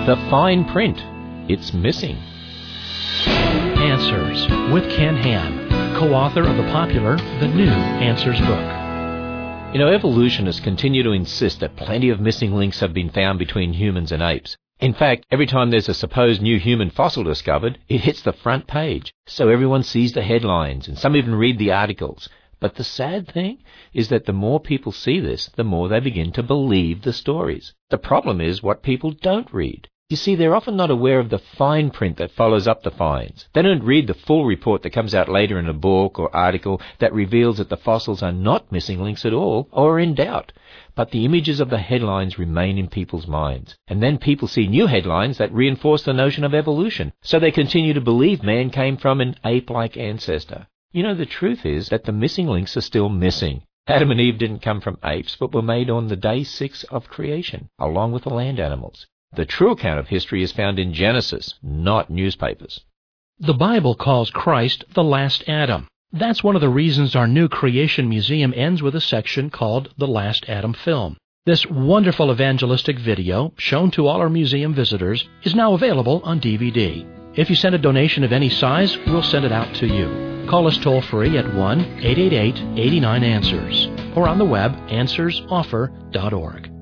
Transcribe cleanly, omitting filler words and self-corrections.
The fine print. It's missing. Answers with Ken Ham, co-author of the popular The New Answers book. You know, evolutionists continue to insist that plenty of missing links have been found between humans and apes. In fact, every time there's a supposed new human fossil discovered, it hits the front page. So everyone sees the headlines, and some even read the articles. But the sad thing is that the more people see this, the more they begin to believe the stories. The problem is what people don't read. You see, they're often not aware of the fine print that follows up the finds. They don't read the full report that comes out later in a book or article that reveals that the fossils are not missing links at all or are in doubt. But the images of the headlines remain in people's minds. And then people see new headlines that reinforce the notion of evolution. So they continue to believe man came from an ape-like ancestor. You know, the truth is that the missing links are still missing. Adam and Eve didn't come from apes, but were made on the day 6 of creation, along with the land animals. The true account of history is found in Genesis, not newspapers. The Bible calls Christ the last Adam. That's one of the reasons our new Creation Museum ends with a section called The Last Adam Film. This wonderful evangelistic video, shown to all our museum visitors, is now available on DVD. If you send a donation of any size, we'll send it out to you. Call us toll-free at 1-888-89-ANSWERS or on the web, answersoffer.org.